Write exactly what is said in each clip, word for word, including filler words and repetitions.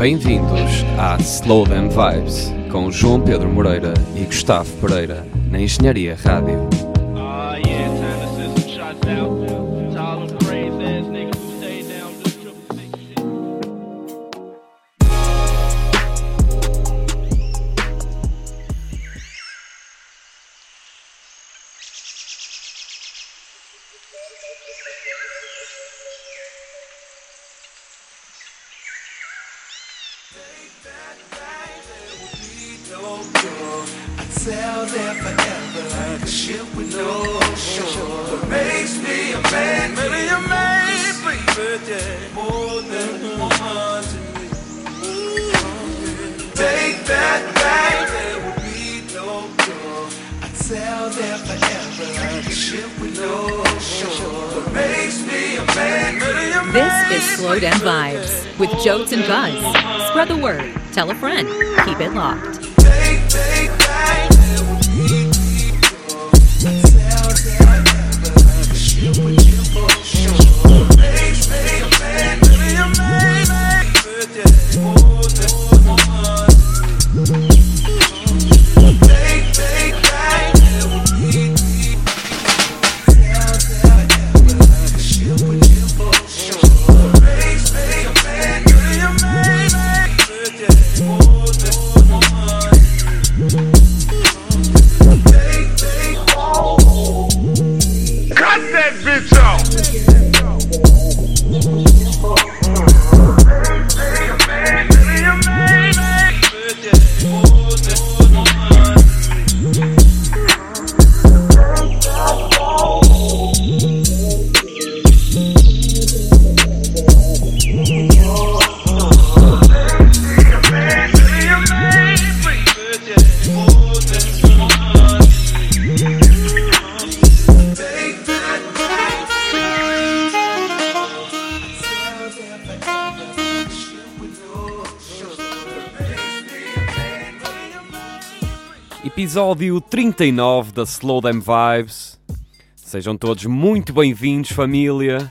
Bem-vindos à Slow Them Vibes, com João Pedro Moreira e Gustavo Pereira, na Engenharia Rádio. This is Slow Them Vibes with Jotes and Buzz. Spread the word. Tell a friend. Keep it locked. Episódio trinta e nove da Slow Them Vibes. Sejam todos muito bem-vindos, família.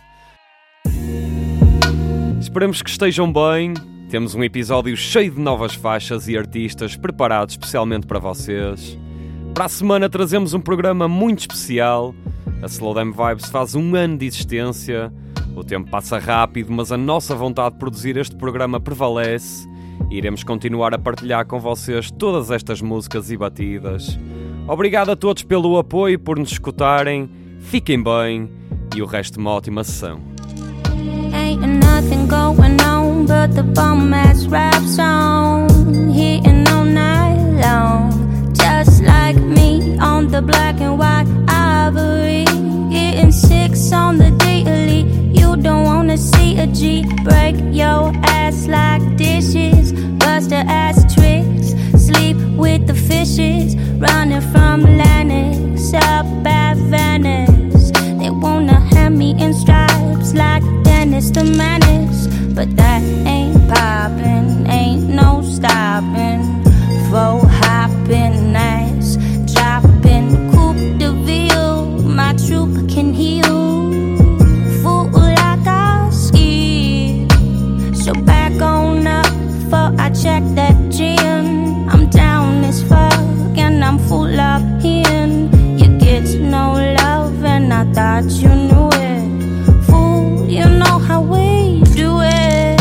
Esperamos que estejam bem. Temos um episódio cheio de novas faixas e artistas preparados especialmente para vocês. Para a semana trazemos um programa muito especial. A Slow Them Vibes faz um ano de existência. O tempo passa rápido, mas a nossa vontade de produzir este programa prevalece. E iremos continuar a partilhar com vocês todas estas músicas e batidas. Obrigado a todos pelo apoio, por nos escutarem. Fiquem bem e o resto uma ótima sessão. Ain't nothing going on but the bomb ass rap song, hitting all night long, just like me on the black and white ivory, getting six on the daily. You don't wanna see a G break your ass like dishes, bust the ass tricks, sleep with the fishes, running from Lennox up at Venice. They wanna have me in stripes like Dennis the Menace, but that ain't poppin', ain't no stopping, for hopping ass, dropping coupe de ville, my troop can heal, fool like I ski, so back on up, for I check that gin, I'm down as fuck and I'm full of hin, you get no love and I thought you knew it, fool, you know how we do it,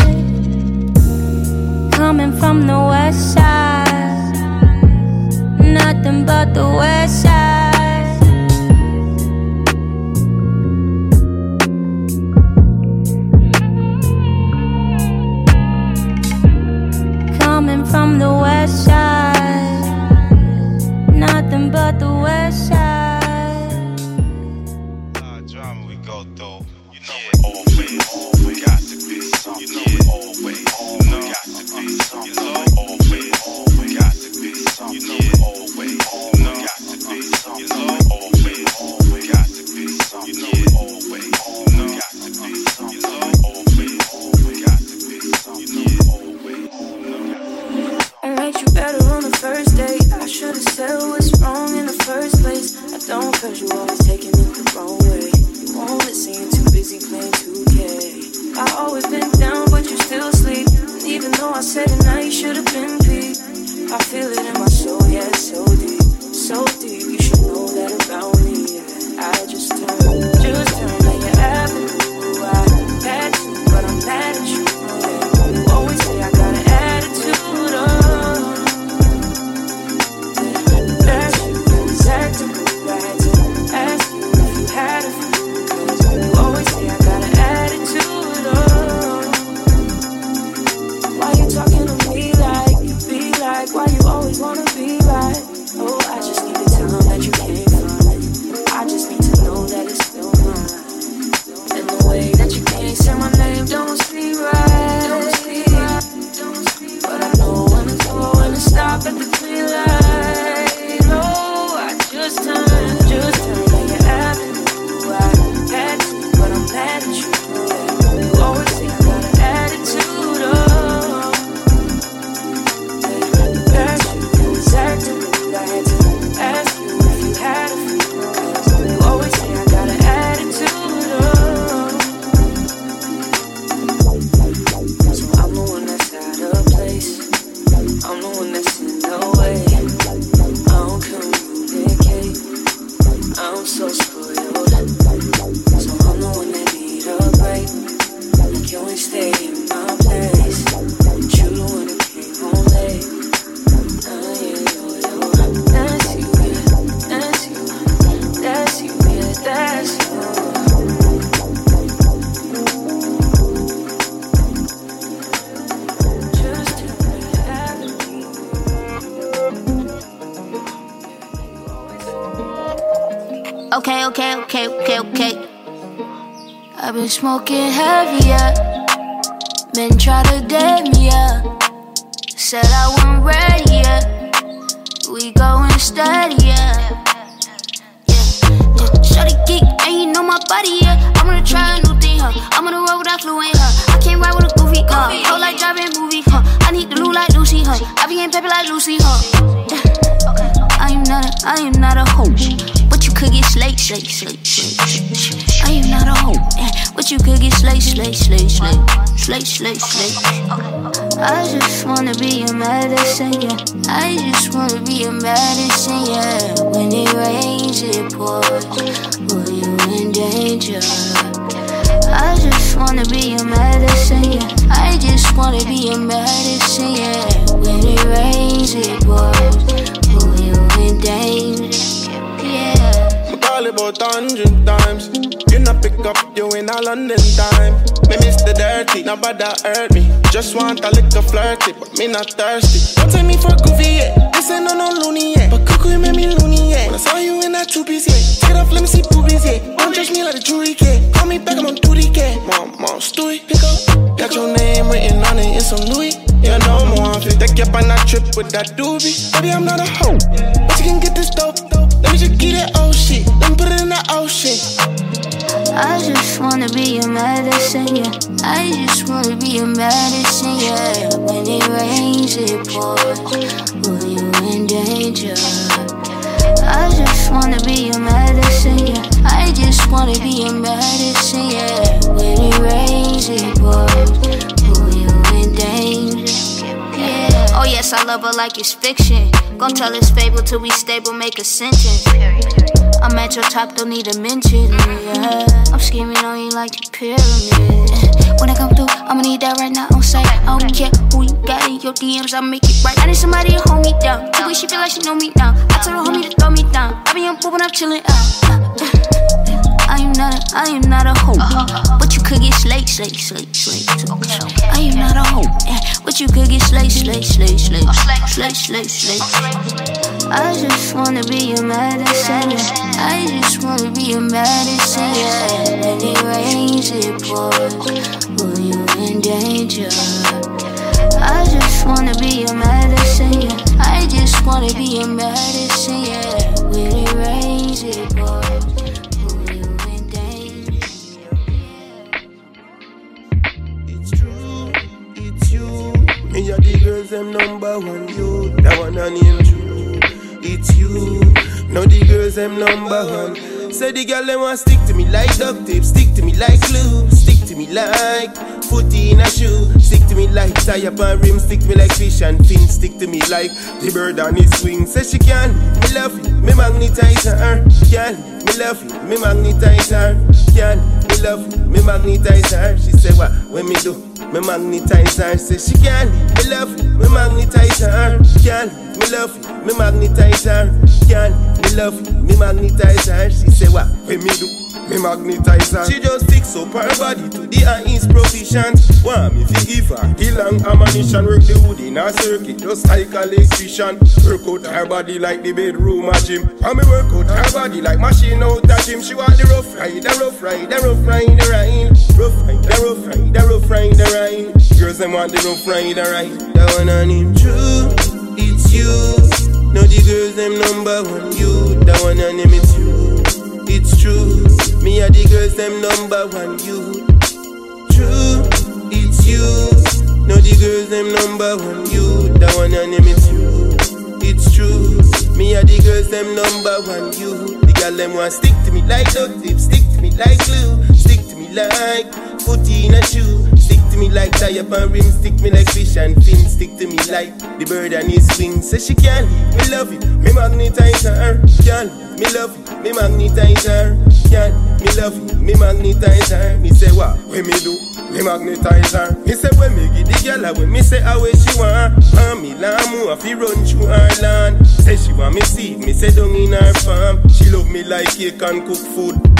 coming from the west side, nothing but the west side. Coming from the west side, nothing but the west side. Drama we go through, you know it always, always got to be something, you know it always, always got to be something, you know it always, always got to be something, you know it always, always got to be something, you know it always, always got to be something, you know it always, always got to be something, you know it always, always got to be something, you know it always, always. I made you better on the first date. I should've said what's wrong in the first place. I don't, cause you always taking it the wrong way. You won't listen, you're too busy playing okay, okay, okay, okay, okay. I've been smoking heavy, yeah. Men try to dead me, yeah. Said I wasn't ready, yeah. We going steady, yeah. Yeah, yeah. Shawty geek, and you know my body, yeah. I'm gonna try a new thing, huh. I'm gonna roll without fluent, huh. I can't ride with a goofy, huh. Whole like driving movie, huh. I need the loot like Lucy, huh. I be getting paper like Lucy, huh. Yeah. I am not a, I am not a hoe, but you could get slayed, slayed, slayed, slayed. I am not a hoe, yeah. But you could get slayed, slayed, slayed, slayed, slayed, slayed, slayed. I just wanna be your medicine, yeah. I just wanna be your medicine, yeah. When it rains, it pours, put you in danger. I just wanna be your medicine, yeah. I just wanna be your medicine, yeah. When it rains, it pours, put you in danger, yeah. I call it about a hundred times. You not pick up, you in a London time. Me miss the dirty, nobody hurt me. Just want a little flirty, but me not thirsty. Don't take me for goofy, yeah. This ain't no no loony, yeah. But cuckoo, you make me loony, yeah. When I saw you in that two-piece, yeah. Take it off, let me see boobies, yeah. Don't judge me like a jury, yeah. Call me back, I'm on duty, yeah. Mom, mom, Stewie, pick up. Got your name written on it in some Louis. You know I'm on fit. Take you up on that trip with that doobie. Baby, I'm not a hoe, but you can get this dope. Let me just get that old shit, then put it in that ocean. I just wanna be your medicine, yeah. I just wanna be your medicine, yeah. When it rains, it pours, put you in danger. I just wanna be your medicine, yeah. I just wanna be your medicine, yeah. When it rains, it pours, put you in danger, yeah. Oh yes, I love her like it's fiction. Gon' tell it's fable till we stable, make a sentence. I'm at your top, don't need a mention, yeah. I'm scheming on you like a pyramid. When I come through, I'ma need that right now on site. I don't care who you got in your D Ms, I'll make it right. I need somebody to hold me down. The way she feel like she know me now. I told her homie to throw me down. I be on poop when I'm chillin' out. I am not a, I am not a hoe, but you could get slayed, slayed, slayed, slayed. I am not a hoe, yeah, but you could get slayed, slayed, slayed, slayed, slayed, slayed, slayed. I just wanna be your medicine, yeah. I just wanna be your medicine, yeah. When it rains, it pours, put you in danger. I just wanna be your medicine, yeah. I just wanna be your medicine, yeah. When it rains, it pours, put you in danger. It's true, it's you. Me and the girls, them number one, you. That one I name true. It's you. Now the girls, them number one. Say the girl, they want stick to me like duct tape, stick to me like glue, stick to me like foot in a shoe, stick to me like tie up and rim, stick me like fish and fin, stick to me like the bird on his wing. Say she can, me love you, me magnetize her, can, me love you, me magnetize her, can, me love you, me magnetize her. She say what, when me do, me magnetize her. Say she can, me love you, me magnetize her, can, me love you, me magnetize her, can, me love you, me magnetize her. She say what, when me do, me magnetize her. She just fix up her body to the highest proficient. Want me to give her the long ammunition. Work the wood in her circuit just like electrician. Work out her body like the bedroom a gym. And me work out her body like machine out a gym. She want the rough ride, the rough ride, the rough ride, the ride. Rough ride, the rough ride, the rough ride, the ride. Girls them want the rough ride, the ride. That one on him true, it's you. Now the girls them number one, you. That one on him it's you, it's true. Me and the girls them number one, you. True, it's you. Now the girls them number one, you. That one and name it's you. It's true. Me and the girls them number one, you. The girl them want stick to me like duct tape, stick to me like glue, stick to me like foot in a shoe, stick to me like tie up and rim, stick me like fish and fin, stick to me like the bird and his wings. Say she can, me love you, me magnetize her, can, me love you, me magnetize her, can, me love you, me magnetize her. Me say what, when me do, me magnetize her. Me say when me give the girl when me say how way she want, and me lamu if he run through her land. Say she want me seed, me say down in her farm. She love me like cake and cook food,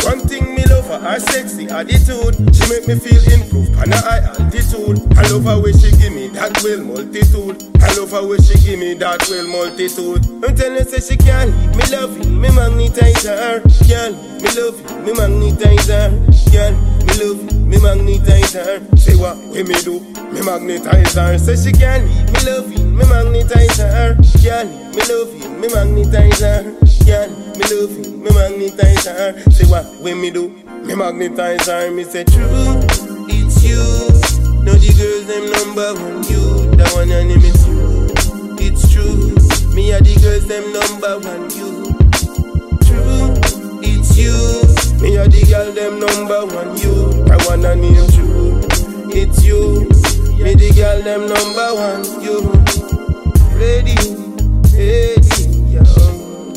One thing me love her, her sexy attitude. She make me feel improved on her high altitude. I love her way she give me that well multitude. I love her way she give me that well multitude. I'm telling her say she can't leave me loving, me magnetize her. Can't leave me loving, me magnetize her. Can't leave me loving, me magnetize her. Say what we me do, me magnetize her. Say she can't leave me loving, me magnetize her. Can't leave me loving, me magnetize her. Can't leave me loving, me magnetize her. Say what we me do, me magnetize her. Me say true, it's you. No the girls them number one, you. That one your name is you. It's true, me are the girls them number one, you. True, it's you. Me are the girl them number one, you. That one your name true. It's you, me the girl them number one, you. Ready, ready, yeah.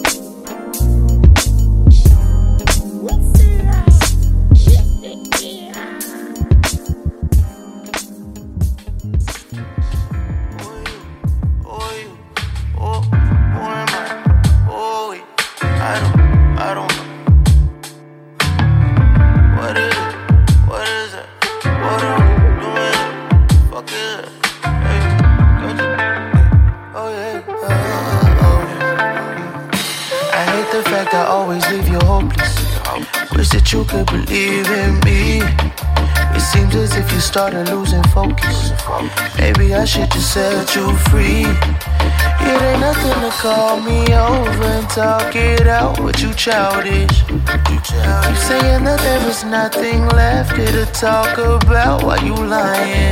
You could believe in me. It seems as if you started losing focus. Maybe I should just set you free. It ain't nothing to call me over and talk it out, but you childish. You saying that there is nothing left here to talk about while you lying.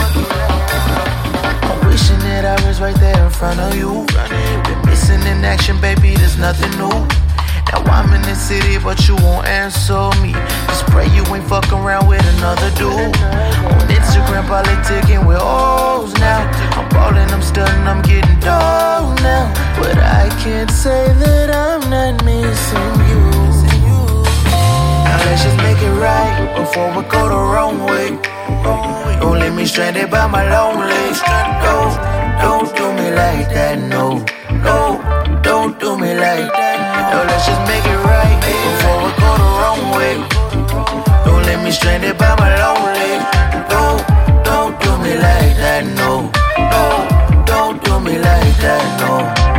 I'm wishing that I was right there in front of you. Been missing in action, baby, there's nothing new. Now I'm in the city, but you won't answer me. Just pray you ain't fucking around with another dude. On Instagram, politicking with O's now. I'm ballin', I'm stunning, I'm getting dough now. But I can't say that I'm not missing you. Now let's just make it right before we go the wrong way. Don't leave me stranded by my lonely. No, don't do me like that, no. No, don't do me like that. No, let's just make it right before we go the wrong way. Don't let me stranded by my lonely. No, don't do me like that, no. No, don't do me like that, no.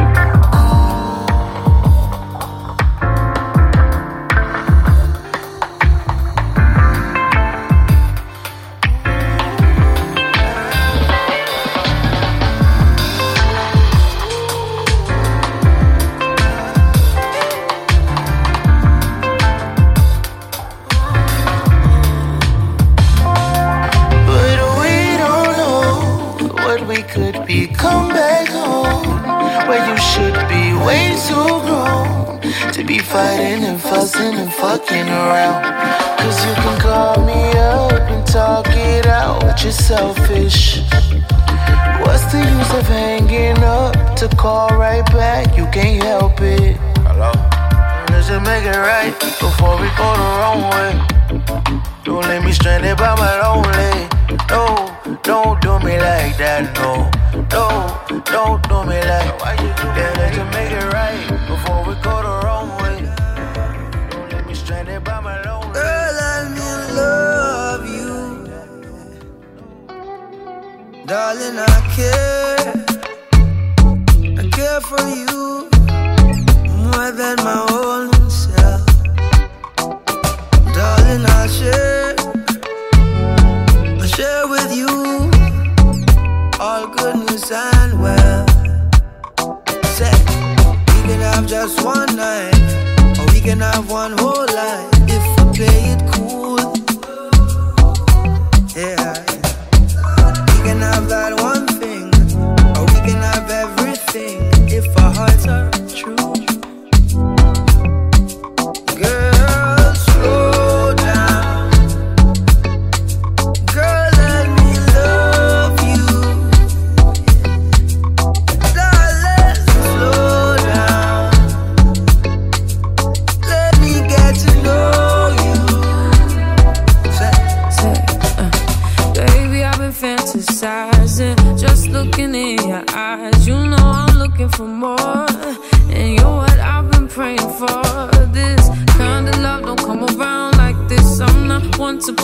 Come back home, where you should be way too grown to be fighting and fussing and fucking around. Cause you can call me up and talk it out, but you're selfish. What's the use of hanging up to call right back? You can't help it. Hello? Let's just make it right before we go the wrong way. Don't let me stranded by my lonely. No, don't do me like that, no. No, don't do me like that. Yeah, let's just make it right before we go the wrong way. Don't let me stranded by my lonely. Girl, let me love you. Darling, I care. I care for you more than my own self. Darling, I'll share. I'll share with you all goodness and well. Say, we can have just one night, or we can have one whole life if we play it cool. Yeah, we can have that one thing, or we can have everything if our hearts are true. Girl, slow down. Girl, let me love you. Darling, slow down. Let me get to know you. Say, Say, uh, baby, I've been fantasizing, just looking in your eyes. You know I'm looking for more, and you're what I've been praying for. This kind of love don't come around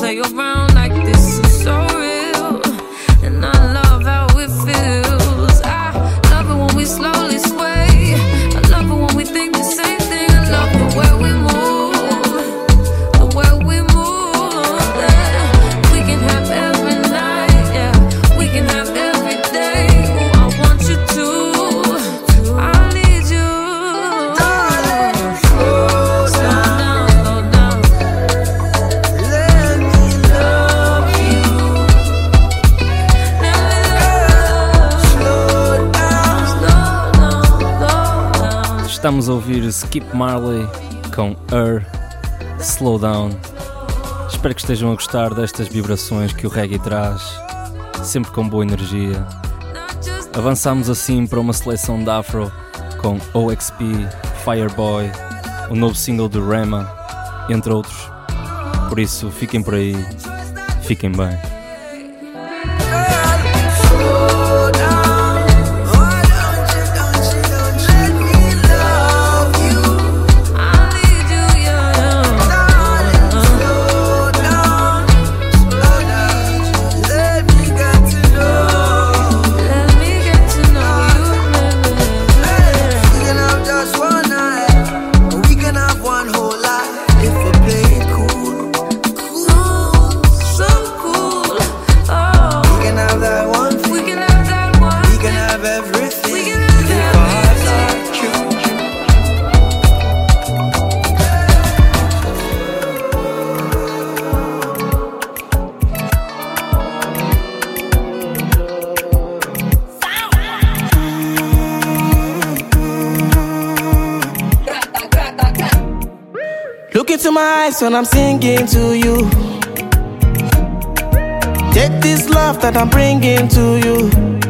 play around like this is so real. And I love how it feels. I love it when we slowly sway. I love it when we think the same thing. I love the way we move, the way we move. Yeah. We can have every night, yeah. We can have every day. Ooh, I want you to. I need you. Darling, slow down, slow down. Let me love you. Let me love you. Slow down, slow down, slow down. Estamos a ouvir Skip Marley com Her, Slow Down. Espero que estejam a gostar destas vibrações que o reggae traz, sempre com boa energia. Avançamos assim para uma seleção de Afro com O X P, Fireboy, o novo single do Rema, entre outros. Por isso, fiquem por aí, fiquem bem. Slow down. Why don't you, don't you, don't you let me love you? I need you, yeah. Darling, slow down. Slow down. Let me get to know. Let me get to know you, baby. We can have just one night, or we can have one whole life if we play it cool. Cool, so cool. Oh, We can have that one thing. we can have that one. We can have everything. We can have If our hearts are true. Look into my eyes when I'm singing to you. Take this love that I'm bringing to you.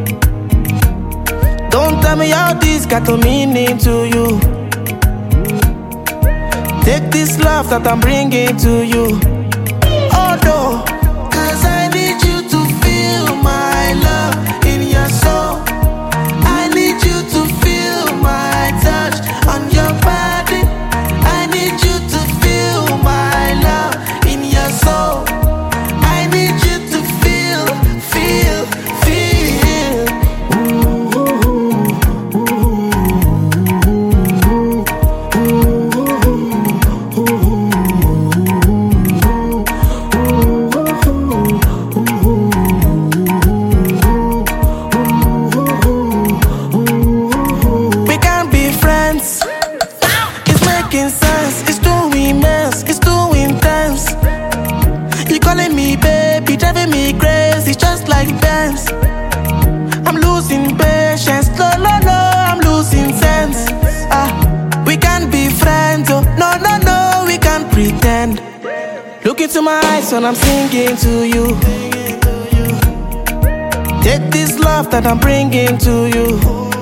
Don't tell me how this got a meaning to you. Take this love that I'm bringing to you. Oh no, 'cause I need you to feel my love in your soul. I need you to feel my touch on your body. I need you to feel my love in your soul. I need you to feel, feel, feel. We can be friends. It's making sense. It's too immense. It's too intense. You calling me baby, driving me crazy, just like Benz. I'm losing patience. No, no, no, I'm losing sense. Ah, we can be friends. Oh, no, no, no, we can't pretend. Look into my eyes when I'm singing to you. Take this love that I'm bringing to you.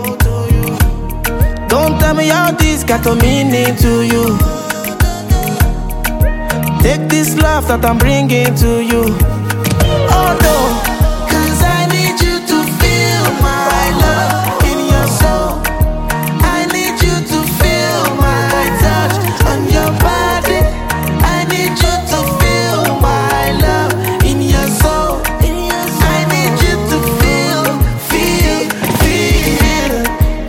Don't tell me how this got a meaning to you. Take this love that I'm bringing to you. Oh no, 'cause I need you to feel my love in your soul. I need you to feel my touch on your body. I need you to feel my love in your soul. I need you to feel, feel, feel.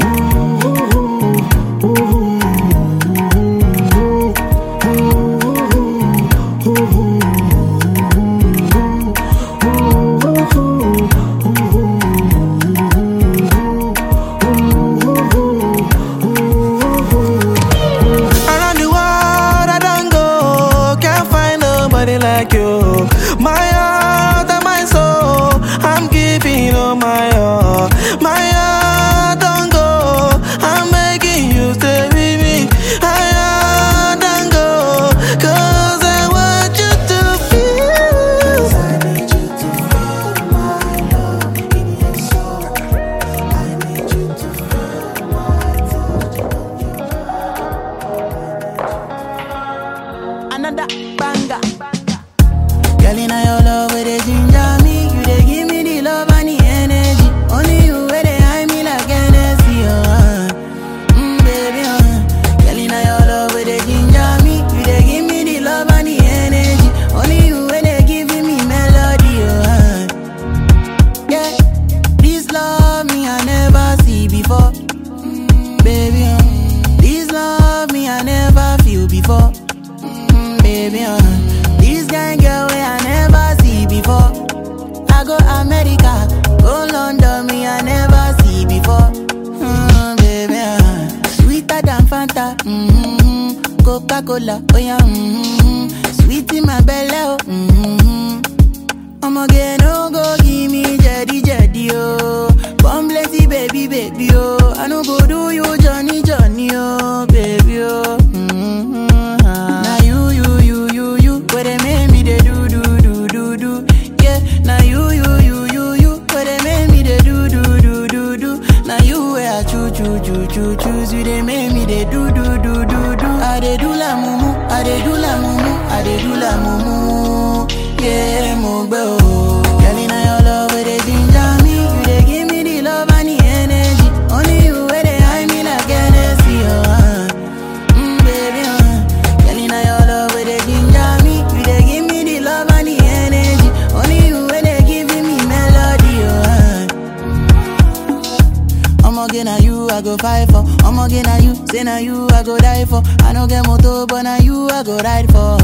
Around the world I don't go, can't find nobody like you. My heart and my soul, I'm giving all my all. My heart don't go, I'm making you stay with me. My heart don't go, 'cause I want you to feel. I need you to feel my love in your soul. I need you to feel my touch on your another banger. Girl, in your love, where they ginger me, you they give me the love and the energy. Only you where they hide me like Hennessy, oh. Mm, baby, uh. Girl, in your love, where they ginger me, you they give me the love and the energy. Only you where they give I go fight for. I'ma get na you, say na you I go die for. I no get motor, but na you I go ride for.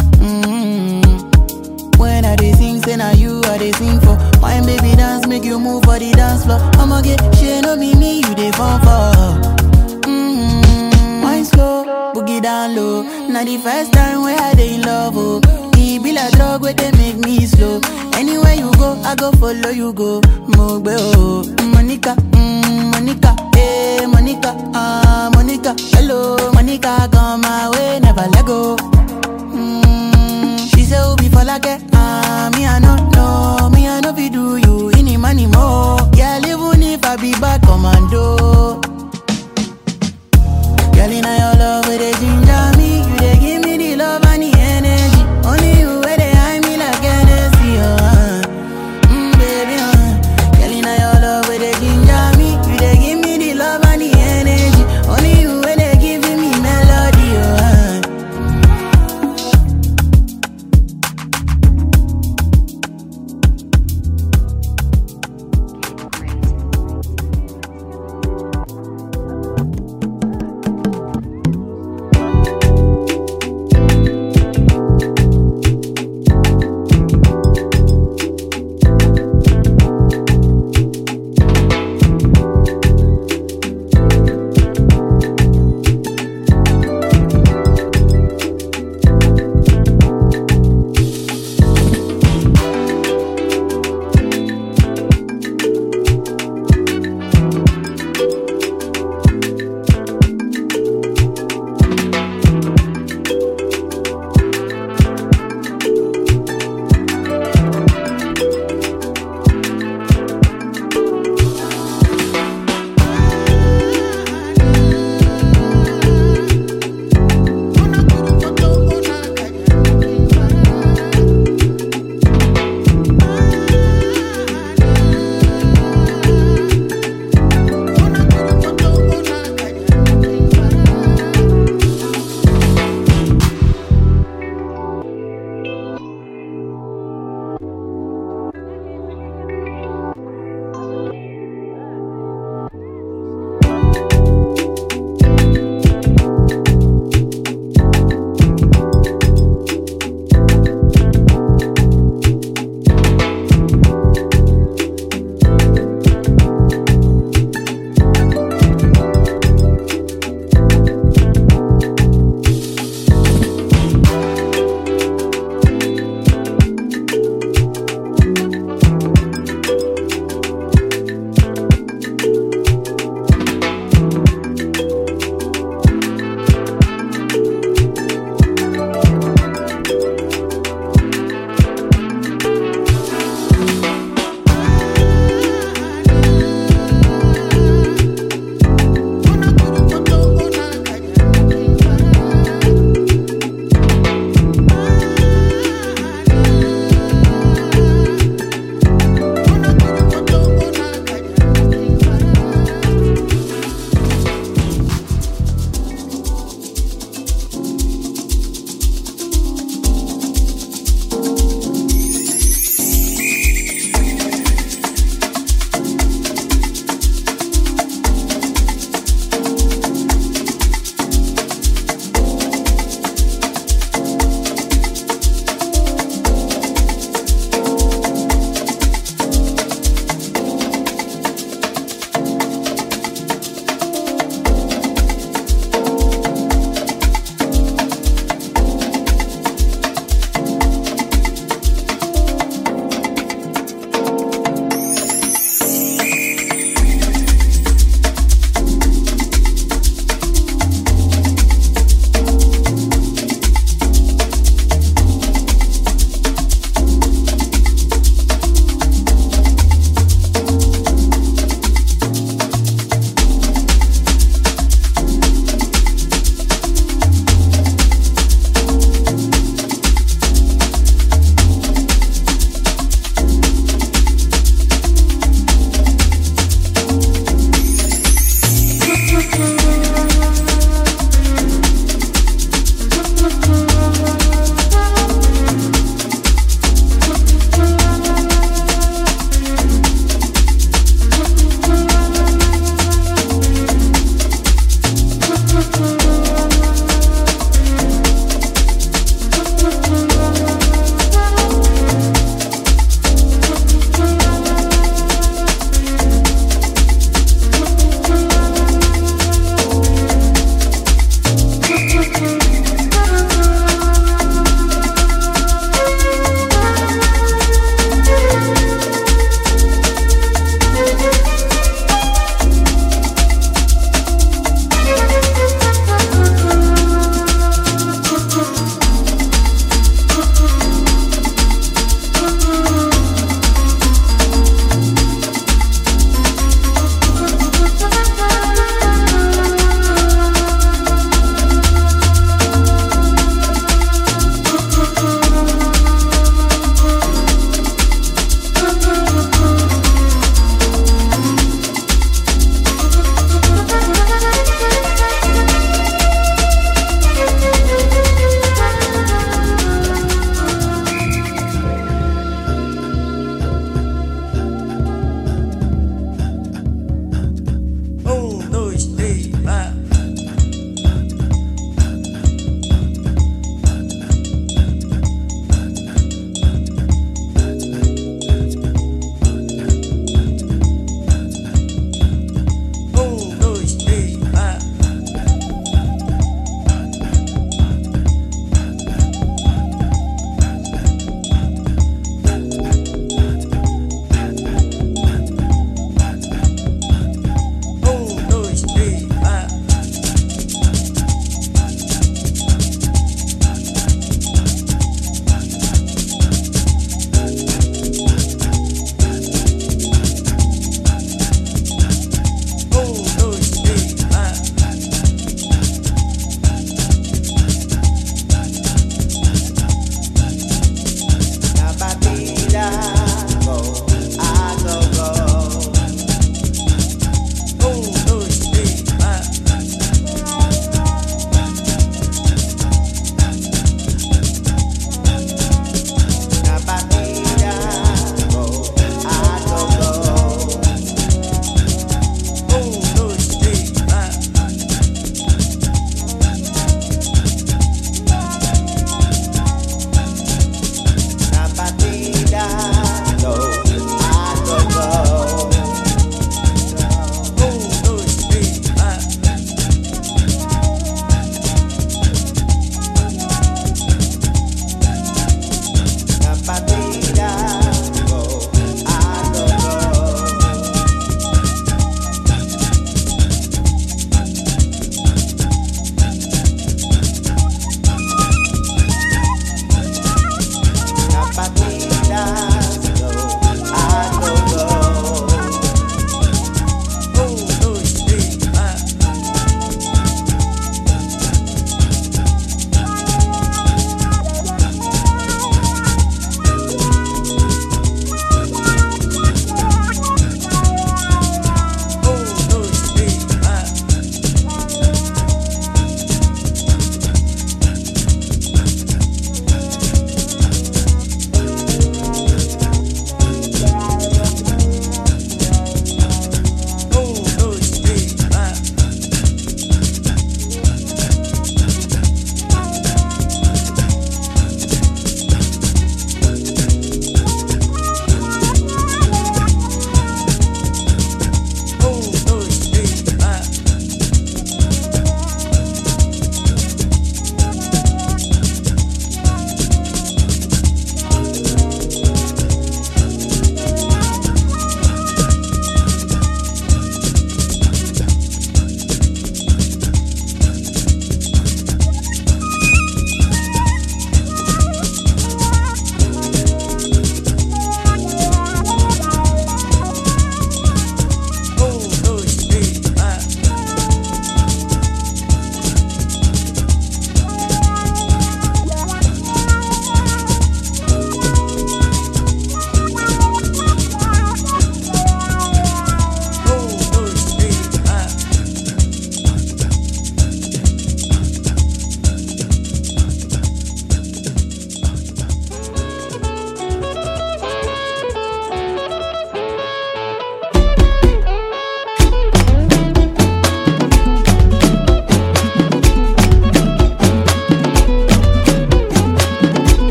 Mm-hmm. When I dey sing, say na you I dey sing for. My baby dance, make you move for the dance floor. I'ma get shit, no be me, you dey fall for. Mm-hmm. Wine slow, boogie down low. Now the first time where I dey in love, oh. It be like drug where they make me slow. Anywhere you go, I go follow you go. Mogbe oh, Monica, mm, Monica, hey Monica, ah Monica, hello Monica, come my way, never let go. Mm, she say oh be for like ah me I no know, me I no be do you any money more. Yeah, even if I be bad commando. Girl, in your love, where they ginger me, you they give me the love and the energy. Only you where they hide me like Hennessy, oh, uh. mm, baby, uh. Girl, in your love, where they ginger me, you they give me the love and the energy. Only you where they giving me melody, oh, uh.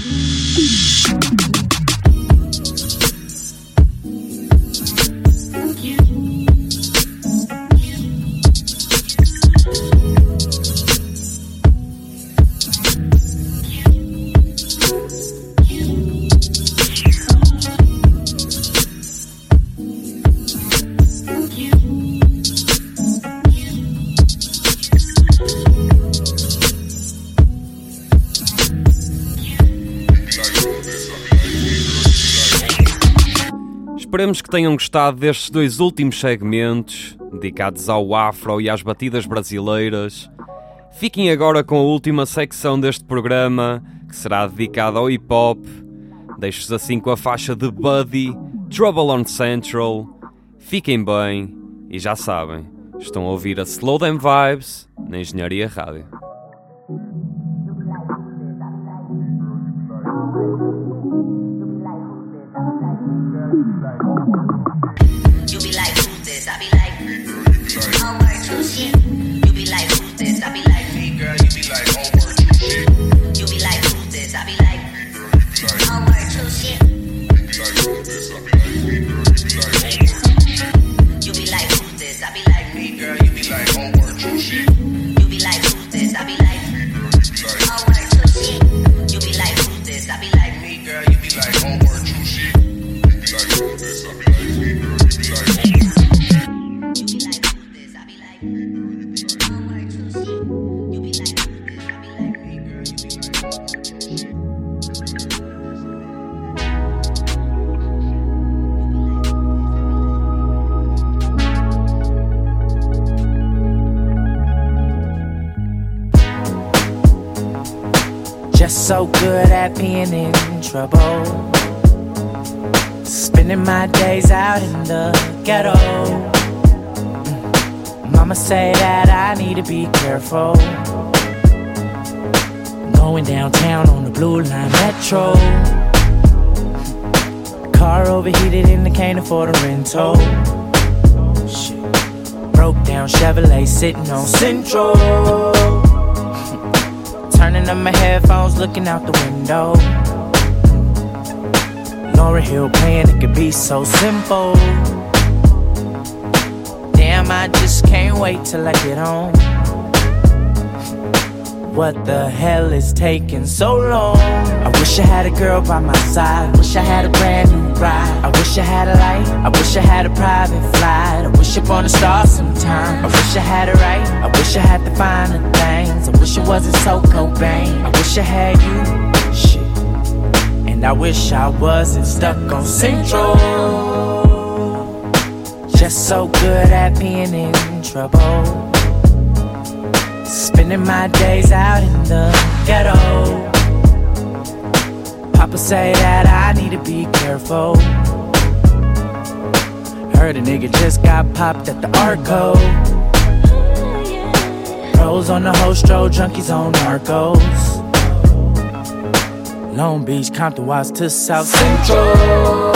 Esperemos que tenham gostado destes dois últimos segmentos, dedicados ao afro e às batidas brasileiras. Fiquem agora com a última secção deste programa, que será dedicada ao hip-hop. Deixo-vos assim com a faixa de Buddy, Trouble on Central. Fiquem bem e já sabem, estão a ouvir a Slow Them Vibes na Engenharia Rádio. You be like, who's this? I be like, oh, word, true shit. You be like, who's this? I be like, me, girl. You be like, oh, word, true shit. You be like, who's this? I be like, oh, word, true shit. You be like, who's this? I be like, me, girl. You be like, oh, word, true shit. You be like, who's this? I be like, oh, word, true shit. You be like, who's this? I be like, me, girl. You be like, oh, word, true shit. Just so good at being in trouble, spending my days out in the ghetto. Mama say that I need to be careful, going downtown on the Blue Line Metro. Car overheated and I can't afford a rental. Shit. Broke down Chevrolet sitting on Central. Turning up my headphones, looking out the window. Lauryn Hill playing, it could be so simple. Damn, I just can't wait till I get home. What the hell is taking so long? I wish I had a girl by my side. Wish I had a brand new ride. I wish I had a light. I wish I had a private flight. I wish upon a star sometime. I wish I had it right. I wish I had the finer things. I wish it wasn't so Cobain. I wish I had you. Shit. And I wish I wasn't stuck on Central. Just so good at being in trouble, spending my days out in the ghetto. Papa say that I need to be careful. Heard a nigga just got popped at the Arco. Pros on the Hostro, junkies on Narcos. Long Beach, Compton, Watts to South Central.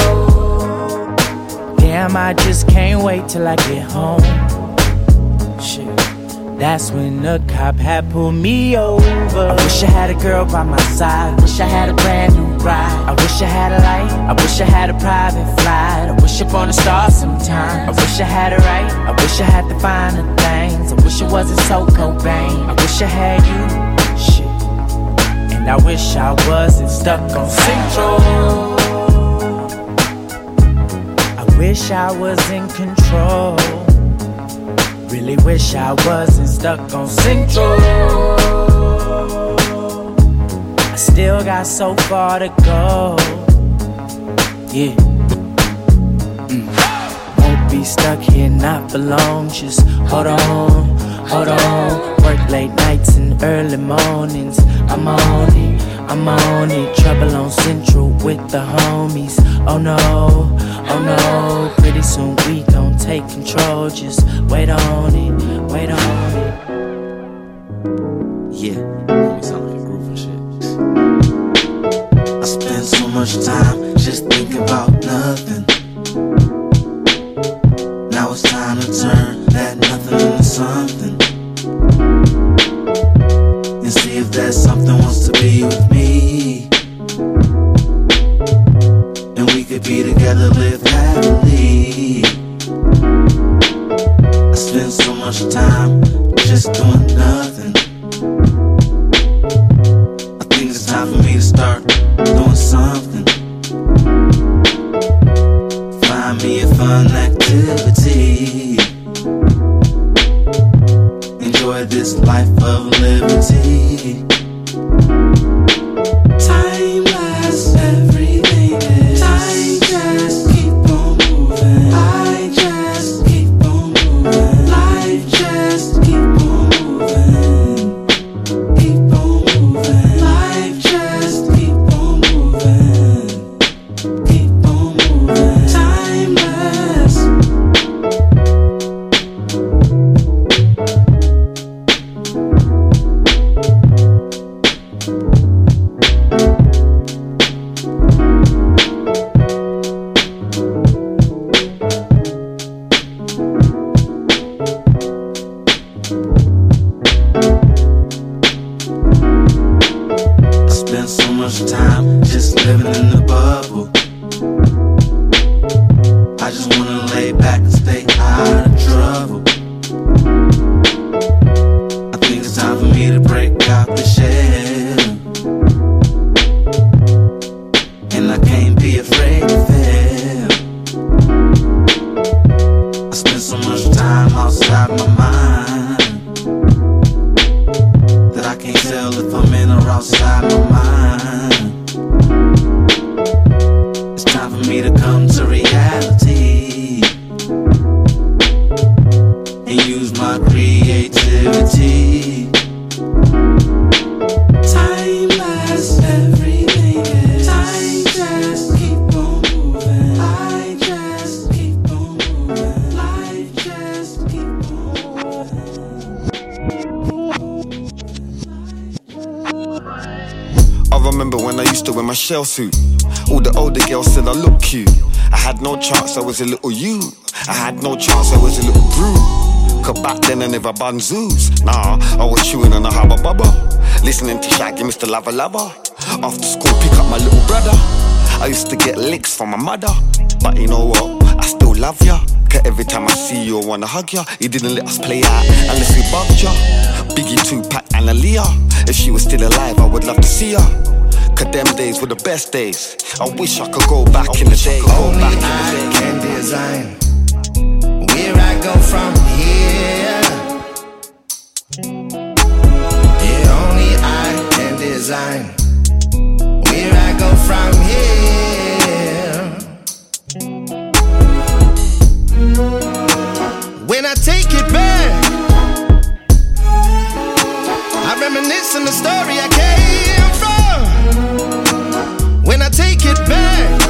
Damn, I just can't wait till I get home. Shit. That's when the cop had pulled me over. I wish I had a girl by my side. Wish I had a brand new ride. I wish I had a light. I wish I had a private flight. I wish upon a star sometime. I wish I had it right. I wish I had the finer things. I wish it wasn't so Cobain. I wish I had you. Shit. And I wish I wasn't stuck on Central. I wish I was in control. Really wish I wasn't stuck on Central. I still got so far to go. Yeah. Mm. Won't be stuck here, not for long. Just hold on, hold on. Work late nights and early mornings. I'm on it, I'm on it. Trouble on Central with the homies. Oh no, oh no. Pretty soon we gon' take control. Just wait on it, wait on it. Yeah, homie sound like a groove and shit. I spend so much time just thinking about nothing. Now it's time to turn that nothing into something, and see if that something wants to be with me. Timeless, everything is. Time just keep on moving. I just keep on moving. Life just keep on moving. Keep on moving. Life just keep on moving. Keep on moving. Timeless. I spent so much time just living in the bubble. I just wanna lay back and stay out of trouble. I think it's time for me to break out the shell, and I can't be afraid to fail. I spend so much time outside my mind that I can't tell if I'm in or outside my mind. It's time for me to come to reality and use my creativity. Timeless, everything is. Time just keep on moving. I just keep on moving. Life just keep on I remember when I used to wear my shell suit. All the older girls said I look cute. I had no chance, I was a little you. I had no chance, I was a little brew. Cause back then I never bun zoos. Nah, I was chewing on a hubba bubba, listening to Shaggy, Mister Lava Lava. After school, pick up my little brother. I used to get licks from my mother, but you know what? I still love ya. Cause every time I see you, I wanna hug ya. He didn't let us play out unless we bugged ya. Biggie, Tupac, and Aaliyah. If she was still alive, I would love to see her. Cause them days were the best days. I wish I could go back in the day. Go back in the day. I can design where I go from here. Yeah, only I can design where I go from here. When I take it back, I reminisce on the story I came from. When I take it back,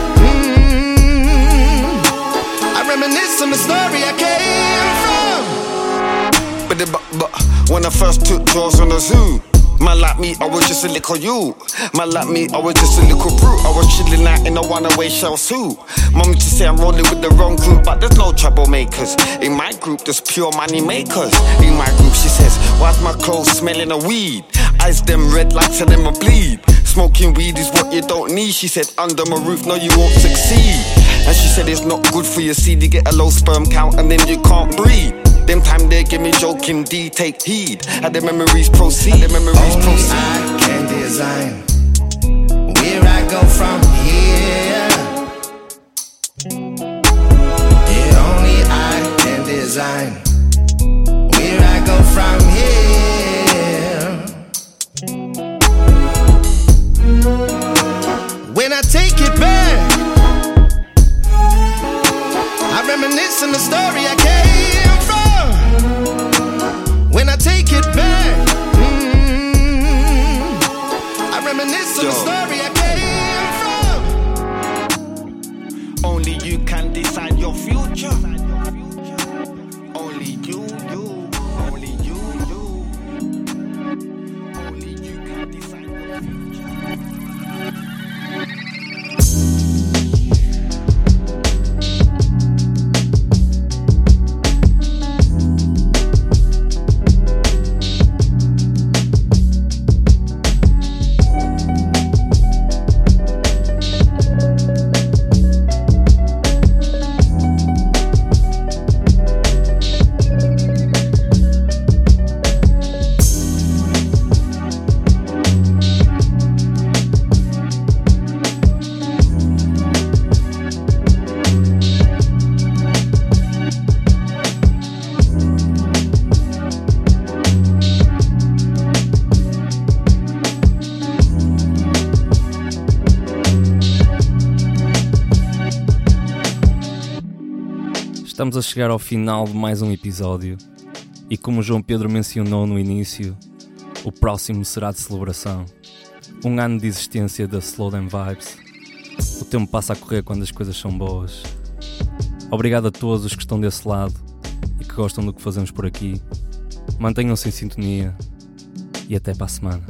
mm, I reminisce on the story I came from. But, but, but when I first took draws on the zoo, man like me, I was just a little you. Man like me, I was just a little brute. I was chilling out in a one-away shell suit. Mum to say I'm rolling with the wrong group, but there's no troublemakers. In my group, there's pure money makers. In my group, she says, why's my clothes smelling of weed? Eyes them red like to them a bleed. Smoking weed is what you don't need. She said, under my roof, no, you won't succeed. And she said, it's not good for your seed. You get a low sperm count and then you can't breed. Them time they give me joking D, take heed. How the memories proceed, the memories only proceed. I can design where I go from here. Yeah, only I can design where I go from here. When I take it back, I reminisce on the story I came from. When I take it back, mm, I reminisce on the story I came from. Only you can decide your future. Only you, you, only you, you. Only you can decide your future. Estamos a chegar ao final de mais um episódio e, como o João Pedro mencionou no início, o próximo será de celebração. Um ano de existência da Slow Down Vibes. O tempo passa a correr quando as coisas são boas. Obrigado a todos os que estão desse lado e que gostam do que fazemos por aqui. Mantenham-se em sintonia e até para a semana.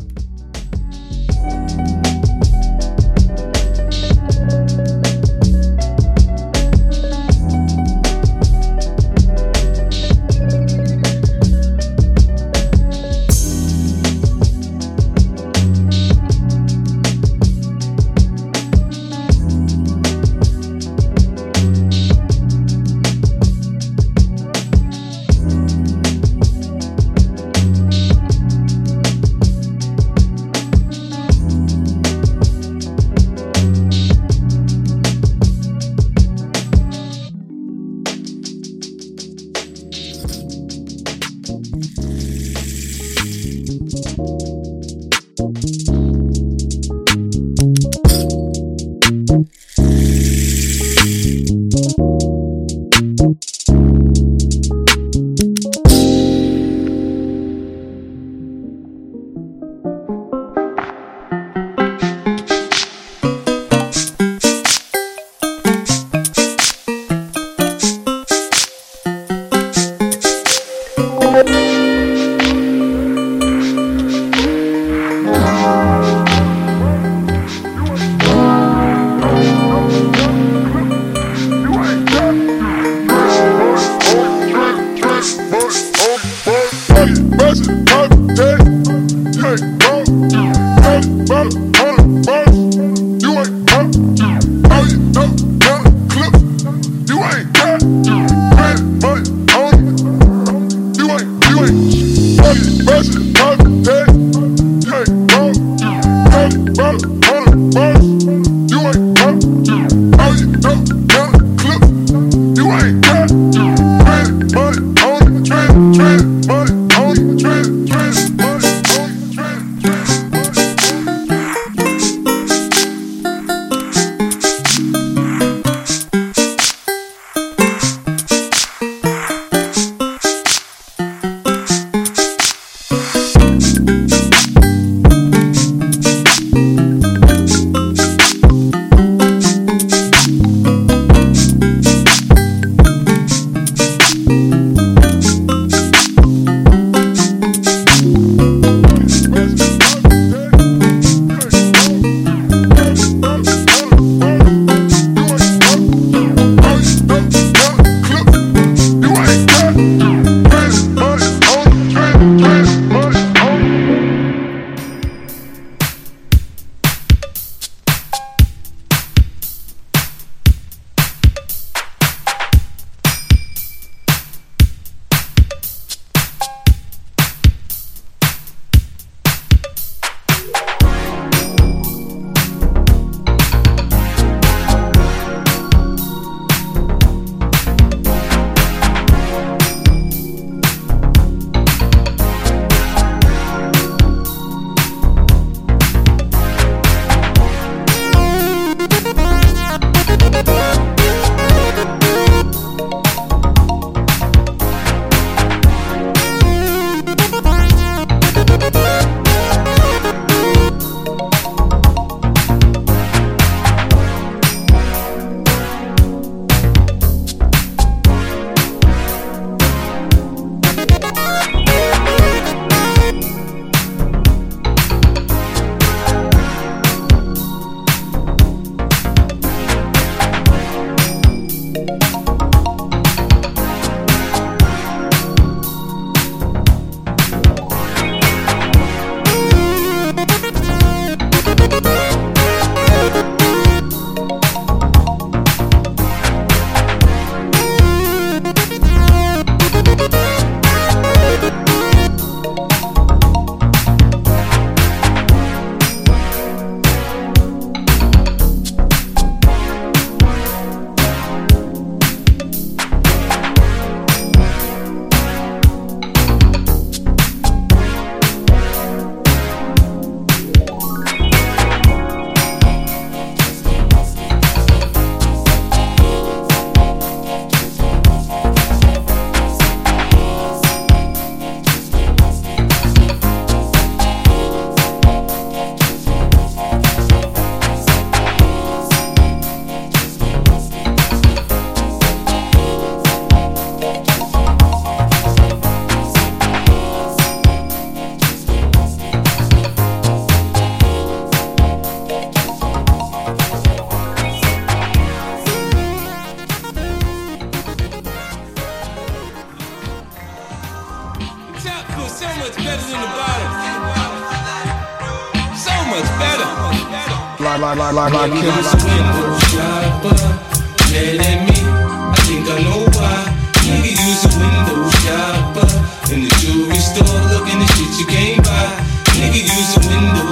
Maybe it's a window shopper, mad at me, I think I know why. Nigga use a window shopper in the jewelry store, looking at shit you can't buy. Nigga use a window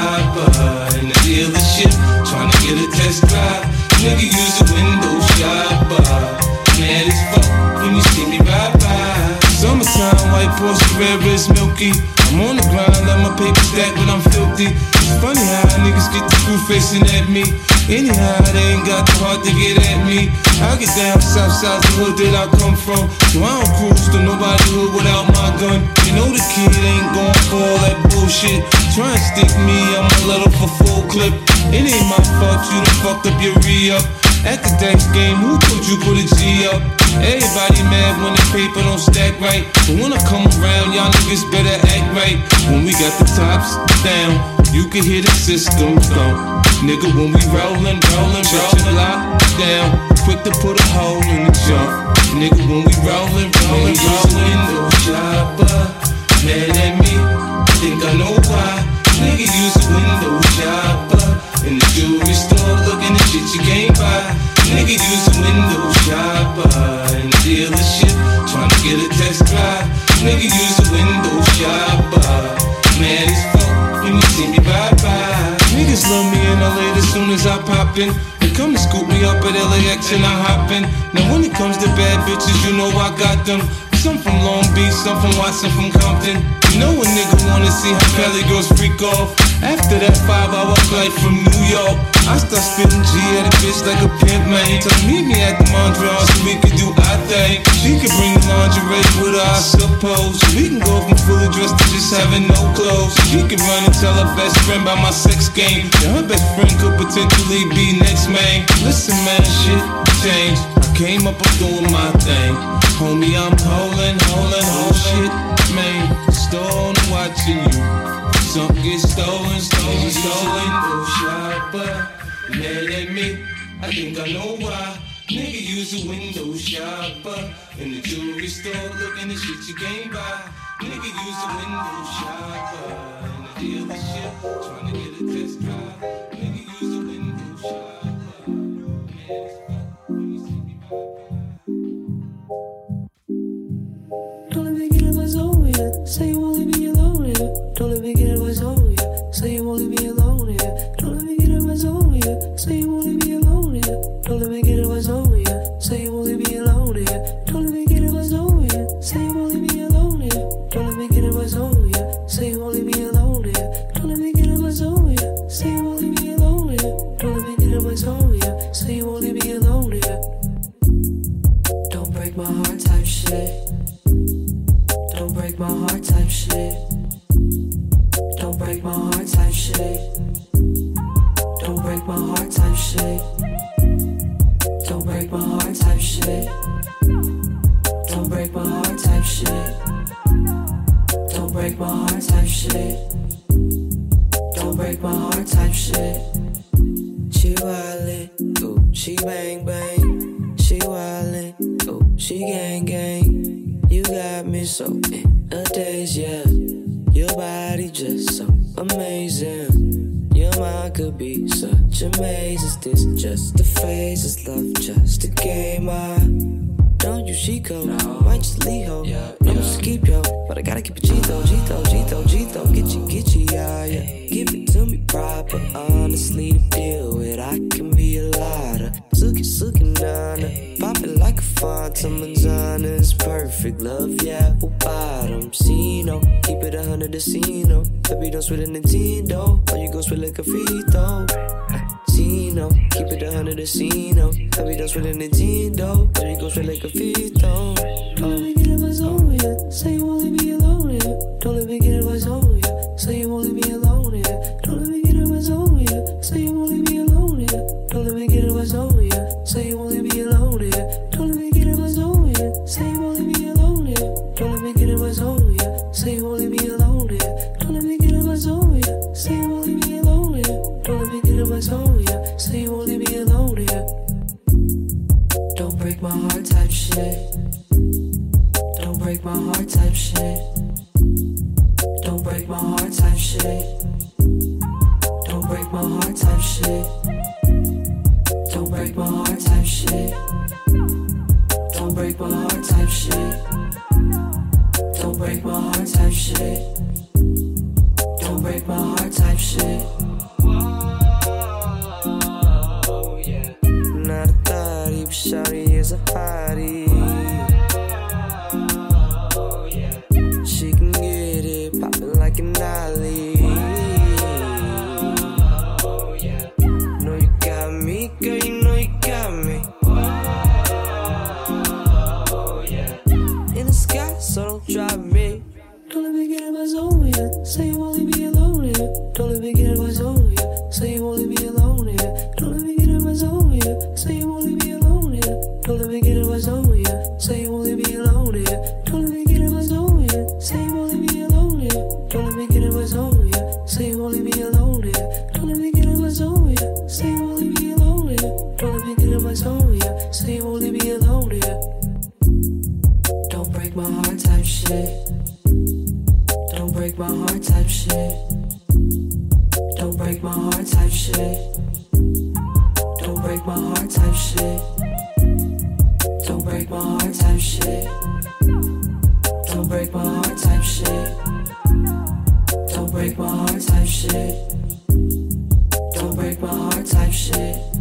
shopper in the dealership, trying to get a test drive. Nigga use a window shopper, mad as fuck when you see me ride by. Summertime, white Porsche, red wrist, milky. I'm on the grind, let my paper stack, but I'm filthy. It's funny how niggas get the screw facing at me. Anyhow, they ain't got the heart to get at me. I get down south side the hood that I come from, so I don't cruise to nobody hood without my gun. You know the kid ain't gon' for all that bullshit. Try and stick me, I'ma let off a full clip. It ain't my fault you done fucked up your re-up. At the dice game, who told you put a G up? Everybody mad when the paper don't stack right, but when I come around, y'all niggas better act right. When we got the tops down, you can hear the system thump. Nigga, when we rollin', rollin', rollin', lock down, quick to put a hole in the jump. Nigga, when we rollin', rollin', rollin', window shopper, mad at me, I think I know why. Nigga, use a window shopper in the jewelry store, looking at shit you can't buy. Nigga, use a window shopper in the dealership, trying to get a test drive. Nigga, use a window shopper, mad as fuck when you see me bye-bye. Niggas love me in L A as soon as I pop in. They come to scoop me up at L A X and I hop in. Now when it comes to bad bitches, you know I got them. Some from Long Beach, some from Watson, from Compton. You know a nigga wanna see how Cali girls freak off. After that five-hour flight from New York, I start spitting G at a bitch like a pimp, man. So meet me at the Mondrian so we can do our thing. She can bring the lingerie with her, I suppose. We can go from fully dressed to just having no clothes. She can run and tell her best friend about my sex game. Then her best friend could potentially be next, man. Listen, man, shit changed. I came up, I'm doing my thing. Homie, I'm holding, holding, whole shit, man. Stone watching you. Something gets stolen, stolen, stolen. Window shopper, mad at me, I think I know why. Nigga use a window shopper in the jewelry store, looking at shit you can't buy. Nigga use a window shopper in the dealership, trying to get a test drive. Nigga use a window shopper, mad as fuck when you see me Don't let me get in my zone, yeah. Say you won't leave me alone, yeah. Don't let me get in my zone, yeah. Say you won't leave me alone, yeah. Don't let me get in my zone, yeah. Say you won't leave me alone, yeah. Don't let me get in my zone, yeah. Say you won't leave me alone, yeah. Don't let me get in my zone, yeah. Say you won't leave me alone, yeah. Don't let me get in my zone, yeah. Say you won't leave me alone, yeah. Don't let me get in my zone, yeah. Say you won't leave me alone, yeah. Don't let me get in my zone, yeah. Say you won't leave me alone, yeah. Don't break my heart type shit. Don't break my heart type shit. Don't break my heart type shit. Don't break my heart type shit. Don't break my heart type shit. Don't break my heart type shit. Don't break my heart type shit. Don't break my heart type shit. She wildin', ooh, she bang bang. She wildin', ooh, she gang gang. You got me so in a daze, yeah. Your body just so amazing. Your mind could be such a maze. Is this just a phase? Is love just a game? I don't you she go, no. Might just leave ho. Yeah, I'ma yeah. just keep yo, but I gotta keep it G though, G though, G though, G though. Get you, get you, yeah, yeah. Give it to me proper, honestly to deal with. I can be a lotta, suki, suki, nana. Pop it like a font, manzana's perfect. Love, yeah, full bottom, see no. Keep it a hundred casino. Baby, don't sweat a Nintendo, or you gon' sweat like a Frito. Casino, keep it a hundred casino. Baby, don't sweat a Nintendo, or you gon' sweat like a Frito. Don't let me get in my zone, yeah. Say you won't leave me alone, yeah. Don't let me get in my zone, yeah. Say you won't leave me alone, yeah. Don't let me get in my zone, yeah. Say you won't leave me alone, yeah. Don't let me get in my zone, yeah. Say you won't leave me alone, yeah. Don't let me get in my zone, yeah. Say you won't leave me alone, yeah. Don't let me get in my zone, yeah. Say you won't leave me alone, yeah. Don't let me get in my zone, yeah. Say you won't leave me alone, yeah. Don't let me get in my zone, yeah. Say you won't leave me alone, yeah. Don't break my heart type shit. Don't break my heart type shit. Don't break my heart type shit. Don't break my heart type shit. break my heart type shit. Don't break my heart type shit. Don't break my heart type shit. Don't break my heart type shit. Oh, yeah. Not a thotty, but shawty is a hottie. Oh, yeah. She can get it, poppin' like an ollie. Oh, yeah. Know you got me, girl, you know you got me. Oh, yeah. In the sky, so don't drive me. Don't let me get in my zone, yeah. Say you won't leave me alone, yeah. Don't let me get in my zone, yeah. Say you won't leave me alone, yeah. Don't let me get in my zone, yeah. Say you won't leave me alone, yeah. Don't let me get in my zone, yeah. Say you won't leave me alone, yeah. Don't let me get in my zone, yeah. Say you won't leave me alone, yeah. Don't let me get in my zone, yeah. Say you won't leave me alone, yeah. Don't let me get in my zone, yeah. Say you won't leave me alone, yeah. Don't let me get in my zone, yeah. Say you won't leave me alone, yeah. Don't break my heart type shit. Don't break my heart type shit. Don't break my heart type shit. Don't break my heart type shit. Don't break my heart type shit. Don't break my heart type shit. Don't break my heart type shit. Don't break my heart type shit.